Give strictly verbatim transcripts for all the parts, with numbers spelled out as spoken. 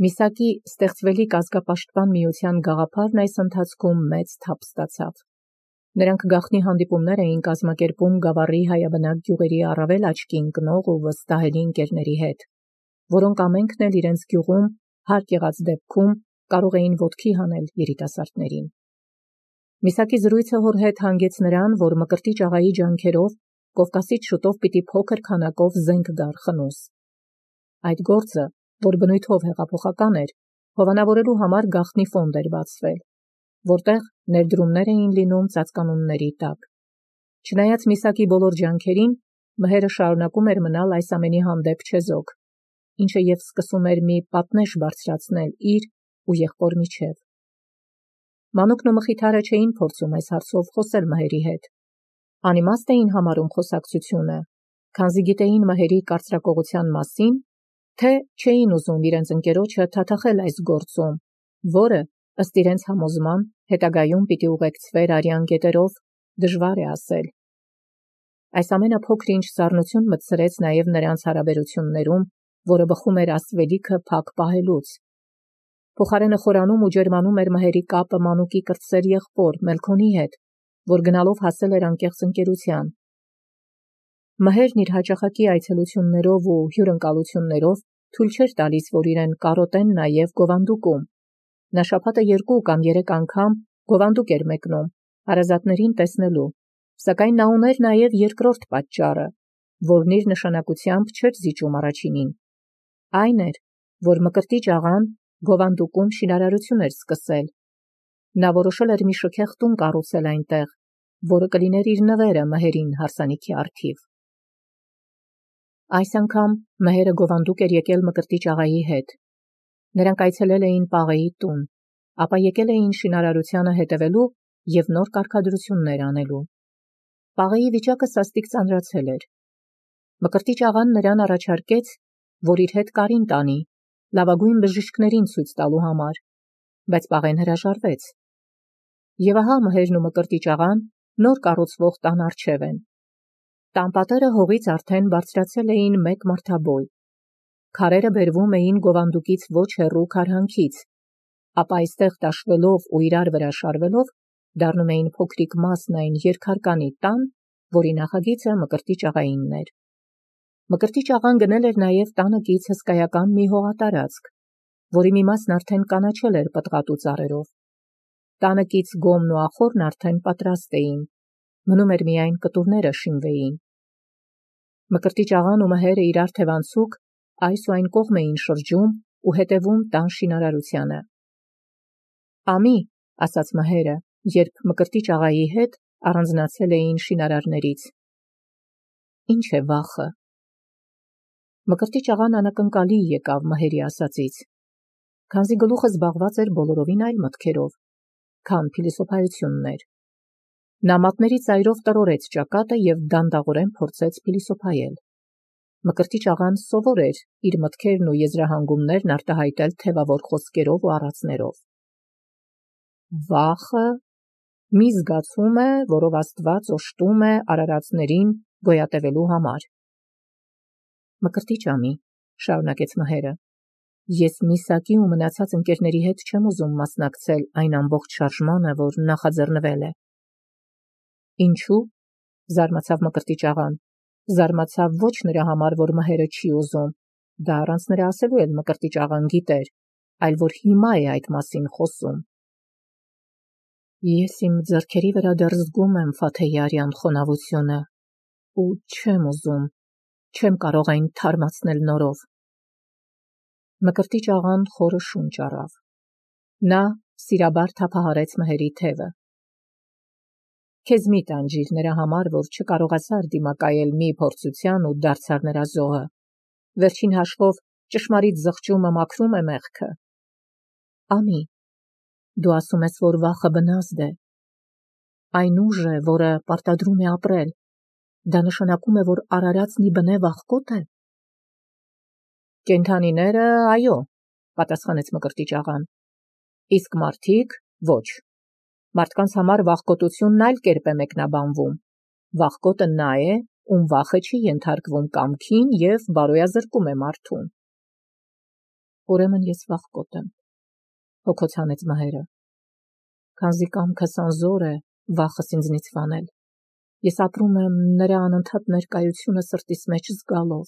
Միսակի ստեղծվելիք ազգապաշտպան միության գաղափարն այս ընթացքում մեծ թափ ստացավ։ Նրանք գաղտնի հանդիպումներ էին կազմակերպում գավառի հայաբնակ գյուղերի առավել աչքի ընկնող ու վստահելի ընկերների հետ, որոնք ամենքն էլ իրենց գյուղում հարկ եղած դեպքում կարող էին ոտքի հանել երիտասարդներին։ Միսակի զրույցը հոր հետ հանգեց նրան, որ Մկրտիչ աղայի ջանքերով Կովկասից շուտով պիտի փոքր քանակով զենք գար խնուս։ Այդ գործը, որ բնույթով հեղափոխական էր, հովանավորելու համար գաղտնի ֆոնդ էր բացվել, որտեղ ներդրումներ էին լինում ծածկանունների տակ։ Չնայած Միսակի բոլոր ջանքերին, Մհերը շարունակում էր մնալ այս ամենի հանդեպ չեզոք, ինչը և սկսում էր մի պատնեշ բարձրացնել իր ու եղբոր միջև։ Մանուկն ու Մխիթարը չէին փորձում այս հարցով խոսել Մհերի հետ։ Անիմաստ էին համարում խոսակցությունը, քանզի գիտեին Մհերի կարծրակողության մասին, թե չէին ուզում իրենց ընկերոջը թաթախել այս գործում, որը, ըստ իրենց համոզման, հետագայում պիտի ուղեկցվեր արյան կետերով, դժվար է ասել։ Այս ամենը փոքր-ինչ սառնություն մտցրեց նաև նրանց հարաբերություններում, որը բխում էր ասվելիքը փակ պահելուց։ Փոխարենը խորանում ու ջերմանում էր Մհերի կապը Մանուկի կրտսեր եղբոր Մելքոնի հետ, որ գնալով հասել էր անկեղծ ընկերության։ Մհերն իր հաճախակի այցելություններով ու հյուրընկալություններով թույլ չէր տալիս, որ իրեն կարոտեն նաև գովանդուկում։ Նա շաբաթը երկու կամ երեք անգամ գովանդուկ էր մեկնում, հարազատներին տեսնելու, սակայն նա ուներ նաև երկրորդ պատճառը, որն իր նշանակությամբ չէր զիջում առաջինին։ Այն էր, որ Մկրտիչ աղան գովանդուկում շինարարություն էր սկսել։ Նա որոշել էր մի շքեղ տուն կառուցել այնտեղ, որը կլիներ իր նվերը Մհերին հարսանիքի առթիվ։ Այս անգամ Մհերը գովանդուկ էր եկել Մկրտիչ աղայի հետ։ Նրանք այցելել էին Պաղեի տուն, ապա եկել էին շինարարությանը հետևելու և նոր կարգադրություններ անելու։ Պաղեի վիճակը սաստիկ ծանրացել էր։ Մկրտիչ աղան նրան առաջարկեց, որ իր հետ կարին տանի, լավագույն բժիշկներին ցույց տալու համար, բայց Պաղեն հրաժարվեց։ Եվ ահա Մհերն ու Մկրտիչ աղան նոր կառուցվող տան առջև են։ Տան պատերը հողից արդեն բարձրացել էին մեկ մարդաբոյ։ Քարերը բերվում էին գովանդուկից ոչ հեռու քարհանքից, ապա այստեղ տաշվելով ու իրար վրա շարվելով դառնում էին փոքրիկ մասն այն երկհարկանի տան, որի նախագիծը Մկրտիչ աղայինն էր։ Մկրտիչ աղան գնել էր նաև տանը կից հսկայական մի հողատարածք, որի մի մասն արդեն կանաչել էր պտղատու ծառերով։ Տանը կից գոմն ու ախորն արդեն պատրաստ էին, մնում էր միայն կտուրները շինվեին։ Մկրտիչ աղան ու Մհերը իրար թևանցուկ այս ու այն կողմ էին շրջում ու հետևում տան շինարարությանը։ «Ամի», ասաց Մհերը, երբ Մկրտիչ աղայի հետ առանձնացել էին շինարարներից, «Ինչ է վախը»։ Մկրտիչ աղան անակնկալի եկավ Մհերի ասածից, քանզի գլուխը զբաղված էր բոլորովին այլ մտքերով, քան փիլիսոփայությունն էր։ Նա մատների ծայրով տրորեց ճակատը և դանդաղորեն փորձեց փիլիսոփայել։ Մկրտիչ աղան սովոր էր իր մտքերն ու եզրահանգումներն արտահայտել թևավոր խոսքերով ու առածներով։ Վախը մի զգացում է, որով Աստված օժտում է արարածներին գոյատևելու համար։ Մկրտիչ ամի, շարունակեց Մհերը, ես Միսակի ու մնացած ընկերների հետ չեմ ուզում մասնակցել այն ամբողջ շարժմանը, որ նախաձեռնվել է։ Ինչու՞, զարմացավ Մկրտիչ աղան, զարմացավ ոչ նրա համար, որ Մհերը չի ուզում, դա առանց նրա ասելու էլ Մկրտիչ աղան գիտեր, այլ որ հիմա է այդ մասին խոսում։ Ես իմ ձեռքերի վրա դեռ զգում եմ Ֆաթեի արյան խոնավությունը ու չեմ ուզում, չեմ կարող այն թարմացնել նորով։ Մկրտիչ աղան խորը շունչ առավ։ Նա սիրաբար թափահարեց Մհերի թևը։ Քեզ մի տանջիր նրա համար, որ չկարողացար դիմակայել մի փորձության ու դարձար նրա զոհը։ Վերջին հաշվով ճշմարիտ զղջումը մաքրում է մեղքը։ Ամի, դու ասում ես, որ վախը բնազդ է։ Այն ուժ է, որը պարտադրում է ապրել։ Դա նշանակում է, որ արարածն ի բնե վախկոտ է։ Կենդանիները, այո, պատասխանեց Մկրտիչ աղան, իսկ մարդիկ ոչ։ Մարդկանց համար վախկոտությունն այլ կերպ է մեկնաբանվում։ Վախկոտը նա է, ում վախը չի ենթարկվում կամքին և բարոյազրկում է մարդուն։ Ուրեմն ես վախկոտ եմ, հոգոցանեց Մհերը, քանզի կամքս անզոր է վախս ինձնից վանել, ես ապրում եմ նրա անընդհատ ներկայությունը սրտիս մեջ զգալով։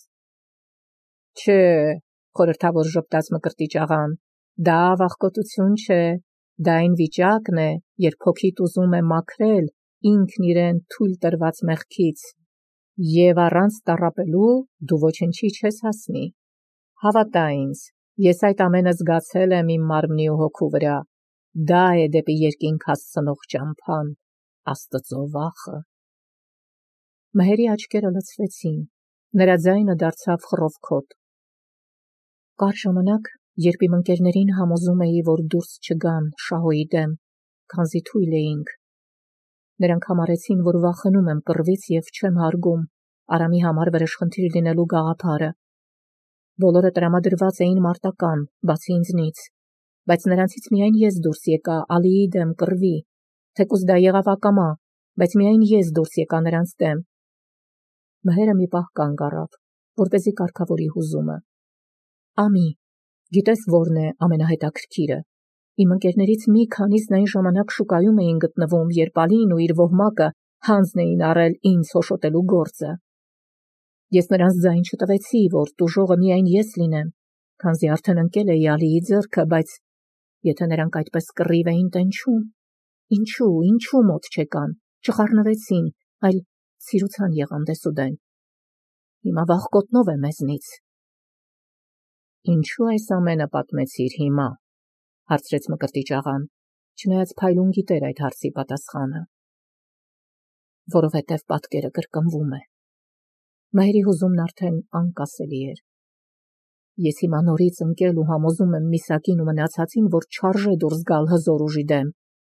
Չէ, խորհրդավոր ժպտաց Մկրտիչ աղան, դա վախկոտություն չէ, դա այն վիճակն է, երբ հոգիդ ուզում է մաքրել ինքն իրեն թույլ տրված մեղքից, և առանց տառապելու դու ոչնչի չես հասնի։ Հավատա ինձ, ես այդ ամենը զգացել եմ իմ մարմնի ու հոգու վրա, դա է դեպի երկինք հասցնող ճամփան, Աստծո վախը։ Մհերի աչքերը լցվեցին, նրա ձայնը դարձավ խռովքոտ։ Կար ժամանակ, երբ իմ ընկերներին համոզում էի, որ դուրս չգան Շահոյի դեմ, քանզի թույլ էինք։ Նրանք համարեցին, որ վախենում եմ կռվից և չեմ հարգում Արամի համար վրեժխնդիր լինելու գաղափարը։ Բոլորը տրամադրված էին մարտական, բացի ինձնից, բայց նրանցից միայն ես դուրս եկա Ալիի դեմ կռվի, թեկուզ դա եղավ ակամա, բայց միայն ես դուրս եկա նրանց դեմ։ Մհերը մի պահ կանգ առավ, որպեսզի կարգավորի հուզումը։ Ամի, գիտես որն է ամենահետաքրքիրը։ Իմ ընկերներից մի քանիսն այն ժամանակ շուկայում էին գտնվում, երբ Ալին ու իր ոհմակը հանձն էին առել ինձ հոշոտելու գործը։ Ես նրանց ձայն չտվեցի, որ տուժողը միայն ես լինեմ, քանզի արդեն ընկել էի Ալիի ձեռքը, բայց եթե նրանք այդպես կռիվ էին տենչում, ինչու, ինչու մոտ չեկան, չխառնվեցին, այլ ցիրուցան եղան դեսուդեն։ Հիմա վախկոտնով է մեզնից։ Ինչու այս ամենը պատմեցիր հիմա, հարցրեց Մկրտիչ աղան, չնայած փայլուն գիտեր այդ հարցի պատասխանը։ Որովհետև պատկերը կրկնվում է։ Մհերի հուզումն արդեն անկասելի էր։ Ես հիմա նորից ընկել ու համոզում եմ Միսակին ու մնացածին, որ չարժե դուրս գալ հզոր ուժի դեմ։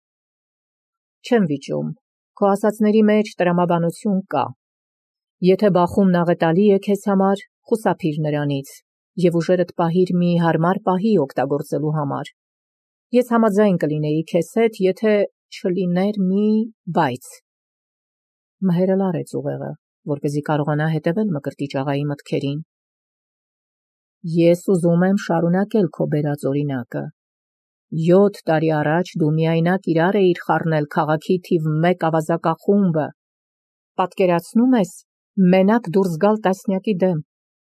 Չեմ վիճում, քո ասածների մեջ տրամաբանություն կա։ Եթե բախումն աղետալի է քեզ համար, խուսափիր նրանից և ուժերդ պահիր մի հարմար պահի օգտագործելու համար։ Ես համաձայն կլինեի քեզ հետ, եթե չլիներ մի բայց։ Մհերը լարեց ուղեղը, որպեսզի կարողանա հետևել Մկրտիչ աղայի մտքերին։ Ես ուզում եմ շարունակել քո բերած օրինակը։ Յոթ տարի առաջ դու միայնակ իրար էիր խառնել քաղաքի թիվ մեկ ավազակախումբը։ Պատկերացնում ես մենակ դուրս գալ տասնյակի դեմ։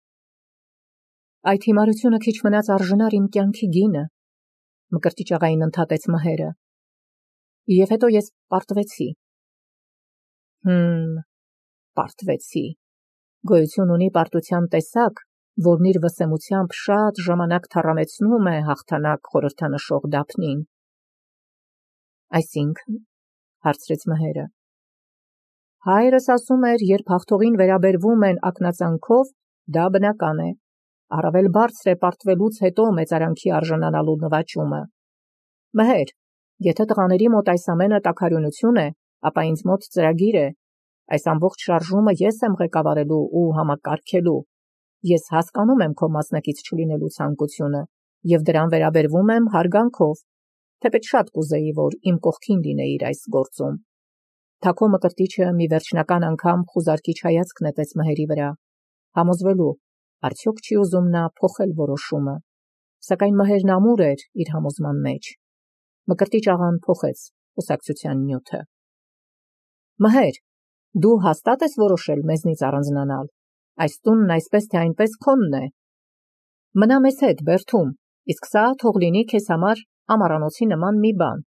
Այդ հիմարությունը քիչ մնաց արժանար իմ կյանքի գինը, Մկրտիչ աղային ընդհատեց Մհերը։ Եվ հետո ես պարտվեցի։ Հմ, պարտվեցի։ Գոյություն ունի պարտության տեսակ, որն իր վսեմությամբ շատ ժամանակ թառամեցնում է հաղթանակ խորհրդանշող դափնին։ Այսինքն, հարցրեց Մհերը։ Հայրս ասում էր, երբ հաղթողին վերաբերվում են ակնածանքով, դա բնական է, առավել բարձր է պարտվելուց հետո մեծարանքի արժանանալու նվաճումը։ Մհեր, եթե տղաների մոտ այս ամենը տաքարյունություն է, ապա ինձ մոտ ծրագիր է, այս ամբողջ շարժումը ես եմ ղեկավարելու ու համակարգելու, ես հասկանում եմ քո մասնակից չլինելու ցանկությունը և դրան վերաբերվում եմ հարգանքով, թեպետ շատ կուզեի, որ իմ կողքին լինեիր այս գործում։ Թաքո Մկրտիչը մի վերջնական անգամ խուզարկիչ հայացք նետեց Մհերի վրա, համոզվելու, արդյոք չի ուզում նա փոխել որոշումը, սակայն Մհերն ամուր էր իր համոզման մեջ։ Մկրտիչ աղան փոխեց խոսակցության նյութը։ Մհեր, դու հաստատ ես որոշել մեզնից առանձնանալ, այս տունն այսպես թե այնպես քոնն է։ Մնա մեզ հետ բերդում, իսկ սա թող լինի քեզ համար ամառանոցի նման մի բան։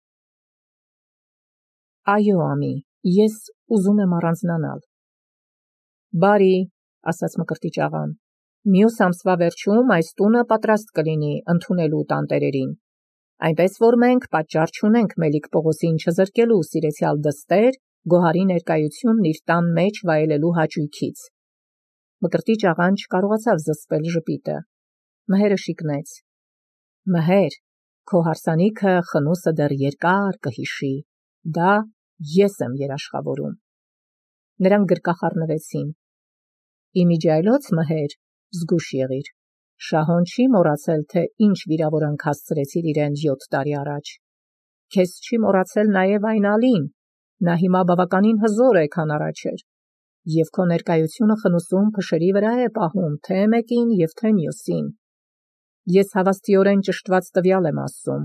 Այո, ամի, ես ուզում եմ առանձնանալ։ Բարի, ասաց Մկրտիչ աղան, մյուս ամսվա վերջում այս տունը պատրաստ կլինի ընդունելու տանտերերին, այնպես որ մենք պատճառ չունենք Մելիք Պողոսին չզրկելու սիրեցյալ դստեր Գոհարի ներկայությունն իր տան մեջ վայելելու հաճույքից։ Մկրտիչ աղան չկարողացավ զսպել ժպիտը։ Մհերը շիկնեց։ Մհեր, քո հարսանիքը խնուսը դեռ երկար կհիշի, դա ես եմ երաշխավորում։ Նրանք գրկախառնվեցին։ Իմիջիայլոց, Մհեր, զգույշ եղիր, Շահոն չի մոռացել, թե ինչ վիրավորանք հասցրեցիր իրեն յոթ տարի առաջ։ Քեզ չի մոռացել նաև այն Ալին, նա հիմա բավականին հզոր է, քան առաջ էր, և քո ներկայությունը խնուսում փշերի վրա է պահում թե մեկին և թե մյուսին։ Ես հավաստիորեն ճշտված տվյալ եմ ասում։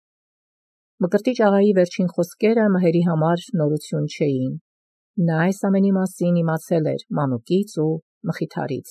Մկրտիչ աղայի վերջին խոսքերը Մհերի համար նորություն չէին։ Նա այս ամենի մասին իմացել էր մանուկից ու մխիթարից։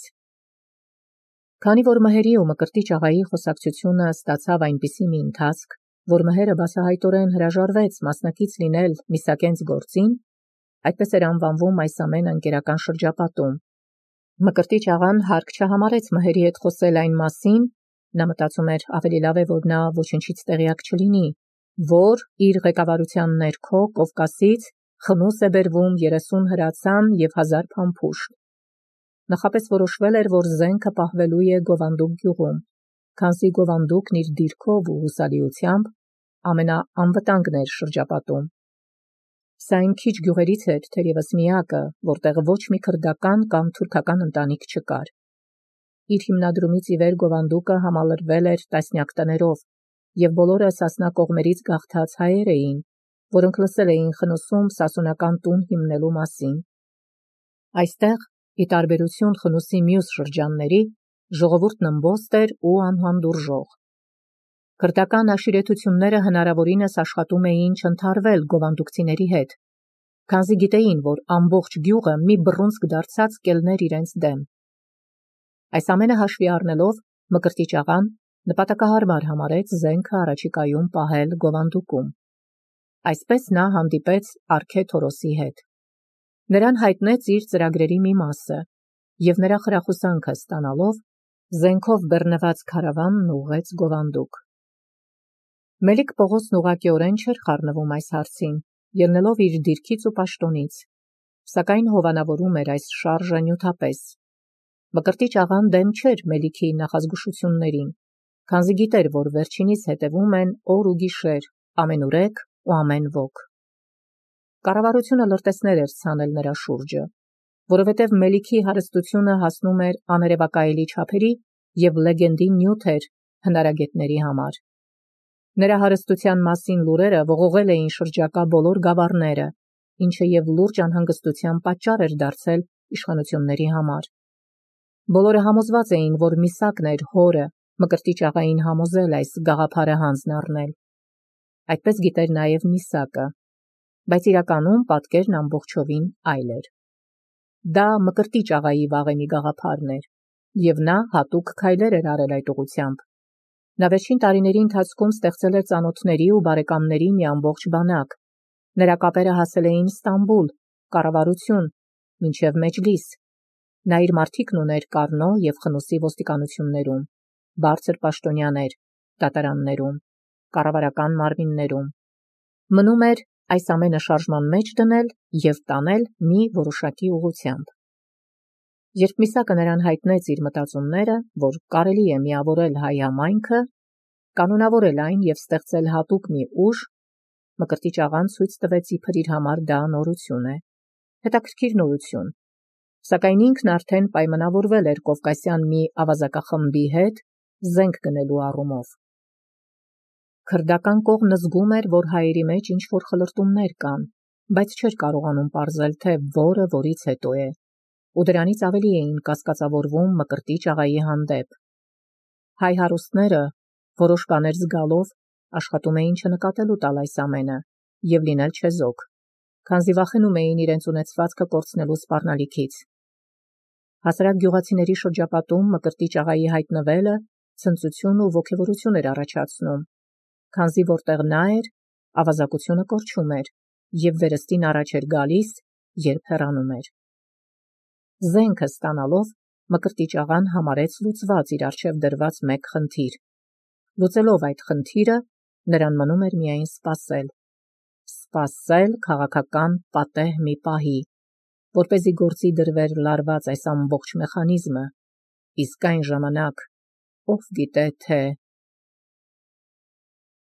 Քանի որ Մհերի ու Մկրտիչ աղայի խոսակցությունը ստացավ այնպիսի մի ընթացք, որ Մհերը բացահայտորեն հրաժարվեց մասնակից լինել Միսակենց գործին, այդպես էր անվանվում այս ամենը ընկերական շրջապատում։ Մկրտիչ աղան հարկ չհամարեց Մհերի հետ խոսել այն մասին, նա մտածում էր ավելի լավ է, որ նա ոչնչից տեղյակ չլինի, որ իր ղեկավարության ներքո Կովկասից խնուս է բերվում երեսուն հրացան և հազար փամփուշտ։ Նախապես որոշվել էր, որ զենքը պահվելու է Գովանդուկ գյուղում, քանզի Գովանդուկն իր դիրքով ու հուսալիությամբ ամենաանվտանգն էր շրջապատում։ Սա այն քիչ գյուղերից էր թերևս միակը, որտեղ ոչ մի քրդական կամ թուրքական ընտանիք չկար։ Իր հիմնադրումից ի վեր Գովանդուկը համալրվել էր տասնյակ տներով, և բոլորը Սասնա կողմերից գաղթած հայեր էին, որոնք լսել էին խնուսում սասունական տուն հիմնելու մասին։ Այստեղ, ի տարբերություն խնուսի մյուս շրջանների, ժողովուրդն ըմբոստ էր ու անհանդուրժող։ Քրդական աշիրետությունները հնարավորինս աշխատում էին չընդհարվել գովանդուկցիների հետ, քանզի գիտեին, որ ամբողջ գյուղը մի բռունցք դարձած կելներ իրենց դեմ։ Այս ամենը հաշվի առնելով, Մկրտիչ աղան նպատակահարմար համարեց զենքը առաջիկայում պահել Գովանդուկում։ Այսպես նա հանդիպեց Արքե Թորոսի հետ։ Նրան հայտնեց իր ծրագրերի մի մասը, և նրա խրախուսանքը ստանալով, զենքով բեռնված քարավանն ուղղեց Գովանդուկ։ Մելիք Պողոսն ուղղակիորեն չէր խառնվում այս հարցին, ելնելով իր դիրքից ու պաշտոնից, սակայն հովանավորում էր այս շարժը նյութապես։ Մկրտիչ աղան դեմ չէր Մելիքի նախազգուշություններին, քանզի գիտեր, որ վերջինիս հետևում են օր ու գիշեր, ամենուրեք ու ամեն ոք։ Կառավարությունը լրտեսներ էր ցանել նրա շուրջը, որովհետև Մելիքի հարստությունը հասնում էր աներևակայելի չափերի և լեգենդի նյութ էր հնարագետների համար։ Նրա հարստության մասին լուրերը ողողել էին շրջակա բոլոր գավառները, ինչը և լուրջ անհանգստության պատճառ էր դարձել իշխանությունների համար։ Բոլորը համոզված էին, որ Միսակն էր հորը Մկրտիչ աղային համոզել այս գաղափարը հանձն առնել։ Այդպես գիտեր նաև Միսակը, բայց իրականում պատկերն ամբողջովին այլ էր։ Դա Մկրտիչ աղայի վաղեմի գաղափարն էր, և նա հատուկ քայլեր էր արել այդ ուղղությամբ։ Նա վերջին տարիների ընթացքում ստեղծել էր ծանոթների ու բարեկամների մի ամբողջ բանակ։ Նրա կապերը հասել էին Ստամբուլ, կառավարություն, մինչև Մեջլիս։ Նա իր մարդիկն ուներ Կառնո և Խնուսի ոստիկանություններում, բարձր պաշտոնյաներ, դատարաններում, կառավարական մարմիններում։ Մնում էր այս ամենը շարժման մեջ դնել և տանել մի որոշակի ուղղությամբ։ Երբ Միսակը նրան հայտնեց իր մտածումները, որ կարելի է միավորել հայ համայնքը, կանոնավորել այն և ստեղծել հատուկ մի ուժ, Մկրտիչ աղան ցույց տվեց իբր իր համար դա նորություն է, հետաքրքիր նորություն, սակայն ինքն արդեն պայմանավորվել էր կովկասյան մի ավազակախմբի հետ զենք գնելու առումով։ Քրդական կողմն զգում էր, որ հայերի մեջ ինչ-որ խլրտումներ կան, բայց չէր կարողանում պարզել, թե որը որից հետո է, ու դրանից ավելի էին կասկածավորվում Մկրտիչ աղայի հանդեպ։ Հայ հարուստները, որոշ բաներ զգալով, աշխատում էին չնկատելու տալ այս ամենը և լինել չեզոք, քանզի վախենում էին իրենց ունեցվածքը կորցնելու սպառնալիքից։ Հասարակ գյուղացիների շրջապատում Մկրտիչ աղայի հայտնվելը ցնծություն ու ոգևորություն էր առաջացնում, քանզի որտեղ նա էր, ավազակությունը կորչում էր և վերստին առաջ էր գալիս, երբ հեռանում էր։ Զենքը ստանալով, Մկրտիչ աղան համարեց լուծված իր առջև դրված մեկ խնդիր։ Լուծելով այդ խնդիրը, նրան մնում էր միայն սպասել։ Սպասել քաղաքական պատեհ մի պահի, որպեսզի գործի դրվեր լարված այս ամբողջ մեխանիզմը, իսկ այն ժամանակ, ով գիտե թե